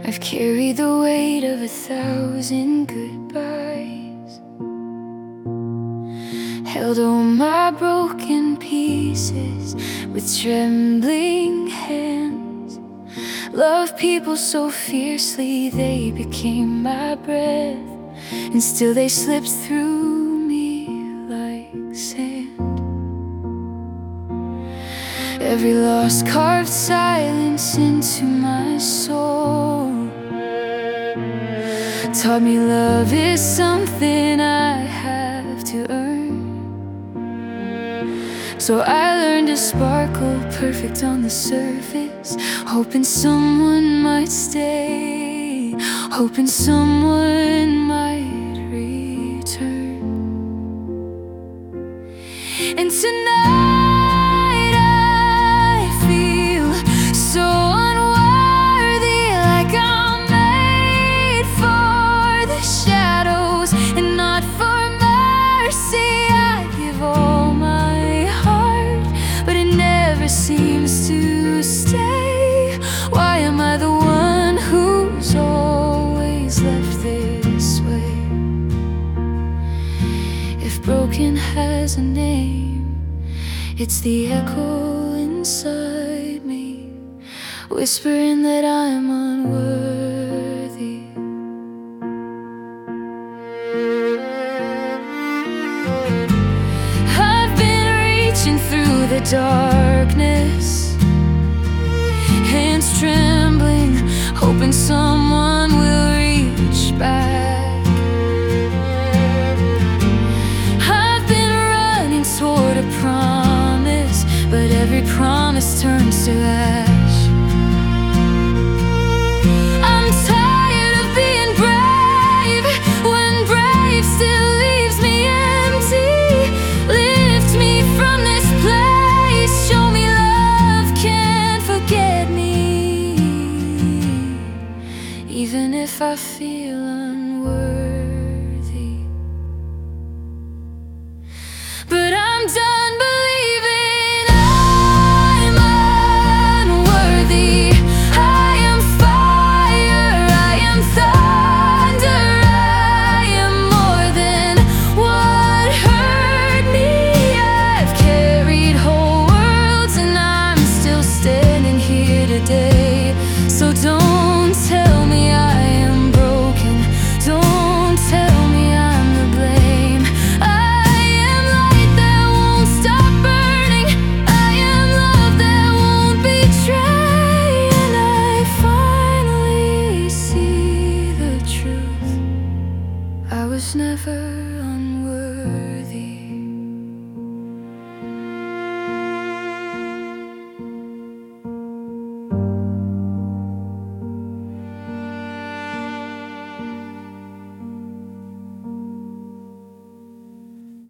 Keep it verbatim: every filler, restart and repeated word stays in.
I've carried the weight of a thousand goodbyes, held all my broken pieces with trembling hands, loved people so fiercely they became my breath, and still they slipped through me like sand. Every loss carved silence into my soul, taught me love is something I have to earn. So I learned to sparkle perfect on the surface, hoping someone might stay, hoping someone might return. And tonight seems to stay. Why am I the one who's always left this way? If broken has a name, it's the echo inside me, whispering that I'm unworthy. I've been reaching through the darkness, hands trembling, hoping someone will reach back. I've been running toward a promise, but every promise turns to ash. I'm tired of being brave when brave still leaves me empty. Lift me from this place, show me love can't forget me, even if I feel unworthy. But I'm done believing I'm unworthy. I am fire, I am thunder, I am more than what hurt me. I've carried whole worlds and I'm still standing here today. So don't tell me I am broken, don't tell me I'm to blame. I am light that won't stop burning, I am love that won't betray. And I finally see the truth, I was never